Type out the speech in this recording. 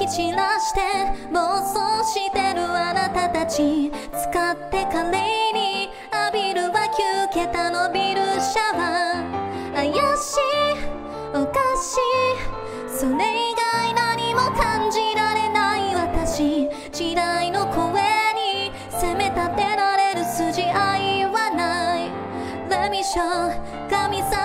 き散らして妄想してるあなたたち、使って華麗に浴びるは9桁のビルシャワー。怪しいおかしい、それ以外何も感じられない私、時代の声に責め立てられる筋合いはない。Let me show 神様